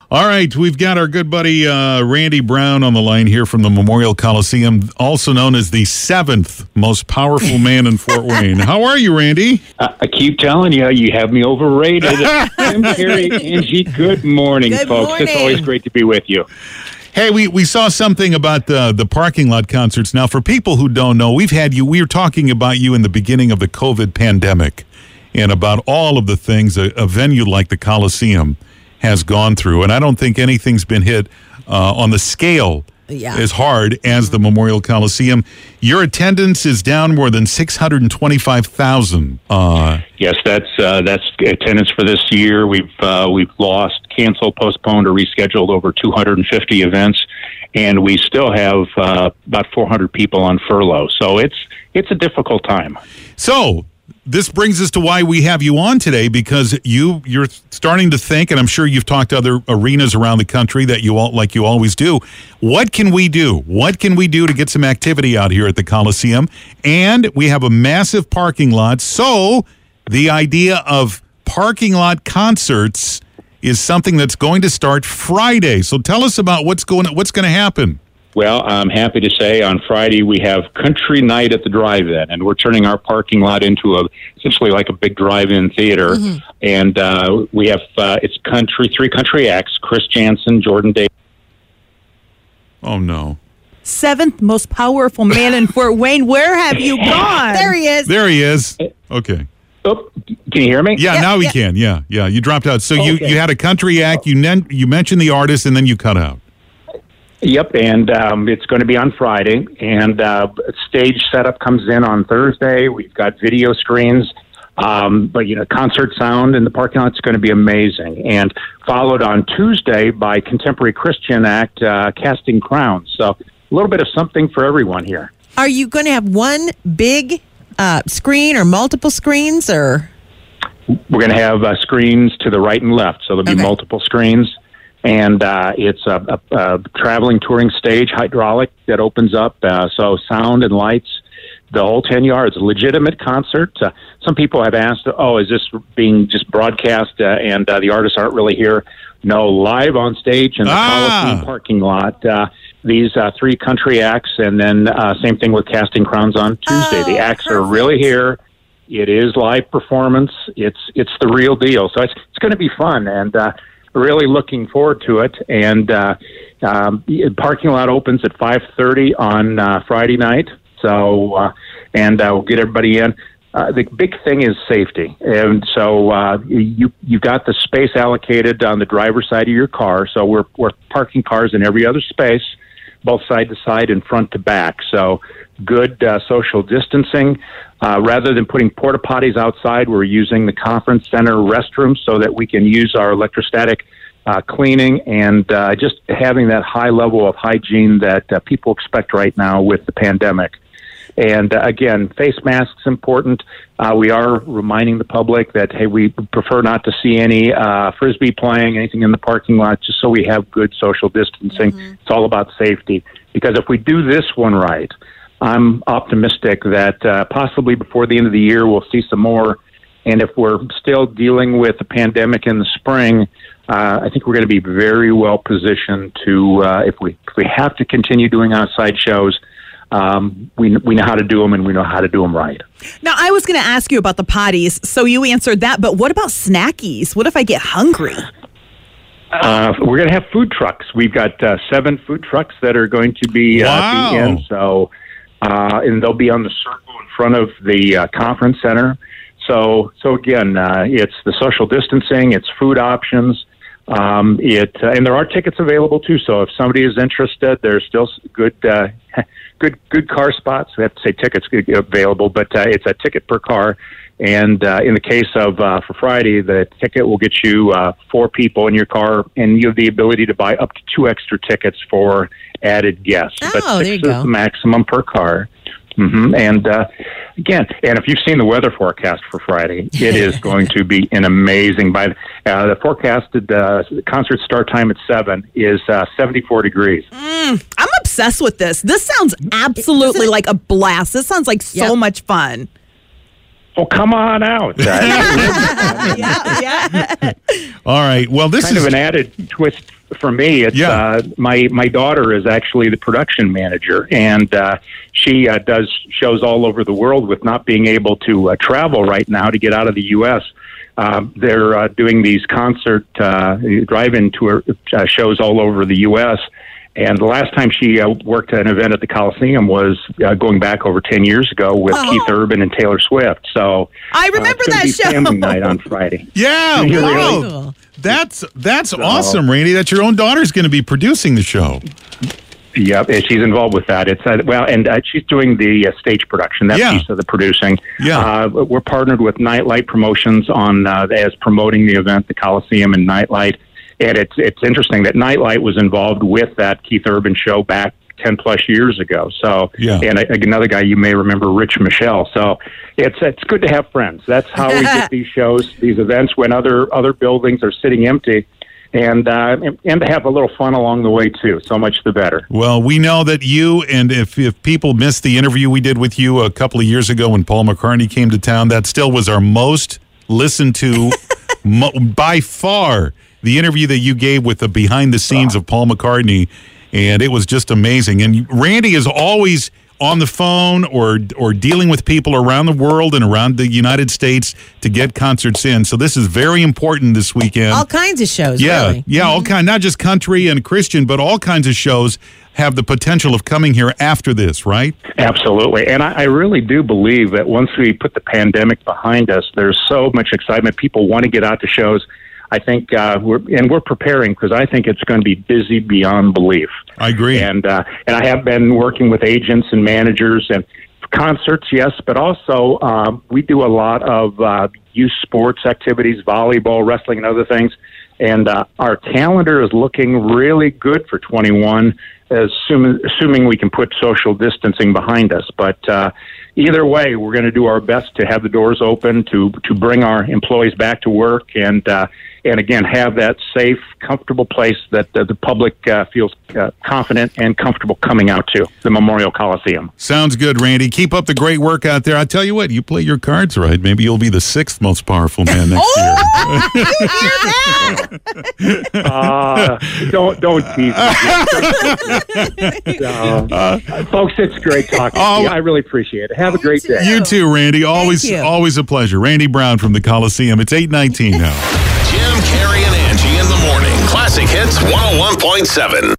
All right, we've got our good buddy Randy Brown on the line here from the Memorial Coliseum, also known as the 7th most powerful man in Fort Wayne. How are you, Randy? I keep telling you, you have me overrated. Tim, Terry, Angie, good morning, Good folks. morning. It's always great to be with you. Hey, we saw something about the parking lot concerts. Now, for people who don't know, we were talking about you in the beginning of the COVID pandemic and about all of the things a venue like the Coliseum has gone through. And I don't think anything's been hit on the scale as hard as the Memorial Coliseum. Your attendance is down more than 625,000. Yes, that's attendance for this year. We've lost, canceled, postponed, or rescheduled over 250 events, and we still have about 400 people on furlough. So it's a difficult time. So this brings us to why we have you on today, because you're starting to think, and I'm sure you've talked to other arenas around the country that you always do. What can we do? What can we do to get some activity out here at the Coliseum? And we have a massive parking lot, so the idea of parking lot concerts is something that's going to start Friday. So tell us about what's going to happen. Well, I'm happy to say on Friday we have Country Night at the Drive-In, and we're turning our parking lot into essentially like a big drive-in theater. Mm-hmm. And we have it's three country acts: Chris Janson, Jordan Davis. Oh no! 7th most powerful man in Fort Wayne. Where have you gone? There he is. There he is. Okay. Oh, can you hear me? Yeah, now we can. Yeah. You dropped out. So you had a country act. You mentioned the artist, and then you cut out. Yep, and it's going to be on Friday, and stage setup comes in on Thursday. We've got video screens, but concert sound in the parking lot is going to be amazing. And followed on Tuesday by contemporary Christian act, Casting Crowns. So a little bit of something for everyone here. Are you going to have one big screen or multiple screens, or? We're going to have screens to the right and left, so there'll be multiple screens. And it's a traveling touring stage, hydraulic, that opens up. So sound and lights, the whole 10 yards. A legitimate concert. Some people have asked, is this being just broadcast and the artists aren't really here? No, live on stage in the Coliseum parking lot. These 3 country acts, and then same thing with Casting Crowns on Tuesday. The acts are really here. It is live performance. It's the real deal. So it's going to be fun, and really looking forward to it. And the parking lot opens at 5:30 on Friday night. So, we'll get everybody in. The big thing is safety. And so you got the space allocated on the driver's side of your car. So we're parking cars in every other space, both side to side and front to back. So good social distancing. Rather than putting porta potties outside, we're using the conference center restrooms so that we can use our electrostatic cleaning and just having that high level of hygiene that people expect right now with the pandemic. And again, face masks important. We are reminding the public that, hey, we prefer not to see any Frisbee playing, anything in the parking lot, just so we have good social distancing. Mm-hmm. It's all about safety. Because if we do this one right, I'm optimistic that possibly before the end of the year we'll see some more. And if we're still dealing with the pandemic in the spring, I think we're going to be very well positioned to, if we have to continue doing outside shows, we know how to do them, and we know how to do them right. Now, I was going to ask you about the potties, so you answered that, but what about snackies? What if I get hungry? We're going to have food trucks. We've got 7 food trucks that are going to be in, so and they'll be on the circle in front of the conference center. So again, it's the social distancing, it's food options, and there are tickets available too. So if somebody is interested, there's still good car spots. We have to say tickets available, but it's a ticket per car. And in the case of for Friday, the ticket will get you 4 people in your car, and you have the ability to buy up to 2 extra tickets for added guests. But 6 is the maximum per car. Mm-hmm. And again, if you've seen the weather forecast for Friday, it is going to be an amazing. By the forecasted concert start time at 7 is 74 degrees. I'm obsessed with this. This sounds absolutely like a blast. This sounds like so much fun. Well, come on out. Yeah. All right. Well, this is kind of an added twist for me, it's my daughter is actually the production manager, and she does shows all over the world. With not being able to travel right now to get out of the U.S., they're doing these concert drive-in tour shows all over the U.S., and the last time she worked at an event at the Coliseum was going back over 10 years ago with Keith Urban and Taylor Swift. So I remember that show. Family night on Friday. Yeah, wow. That's awesome, Randy. That your own daughter's going to be producing the show. Yep, and she's involved with that. It's she's doing the stage production, that piece of the producing. Yeah, we're partnered with Nightlight Promotions on as promoting the event, the Coliseum and Nightlight. And it's interesting that Nightlight was involved with that Keith Urban show back 10 plus years ago. So, and another guy you may remember, Rich Michelle. So it's good to have friends. That's how we get these shows, these events when other buildings are sitting empty. And to have a little fun along the way, too. So much the better. Well, we know that you, and if people missed the interview we did with you a couple of years ago when Paul McCartney came to town, that still was our most listened to by far. The interview that you gave with the behind the scenes of Paul McCartney, and it was just amazing. And Randy is always on the phone or dealing with people around the world and around the United States to get concerts in. So this is very important this weekend. All kinds of shows, really. Yeah, all kind, not just country and Christian, but all kinds of shows have the potential of coming here after this, right? Absolutely. And I really do believe that once we put the pandemic behind us, there's so much excitement. People want to get out to shows. I think we're preparing because I think it's going to be busy beyond belief. I agree. And I have been working with agents and managers and concerts, yes, but also we do a lot of youth sports activities, volleyball, wrestling, and other things. And our calendar is looking really good for 21, assuming we can put social distancing behind us. But either way, we're going to do our best to have the doors open, to bring our employees back to work, and again, have that safe, comfortable place that the public feels confident and comfortable coming out to, the Memorial Coliseum. Sounds good, Randy. Keep up the great work out there. I tell you what, you play your cards right, maybe you'll be the 6th most powerful man next year. You hear that? Don't tease me. Folks, it's great talking to you. I really appreciate it. Have a great day. You too, Randy. Always a pleasure. Randy Brown from the Coliseum. It's 8:19 now. Jim, Carrie, and Angie in the morning. Classic Hits 101.7.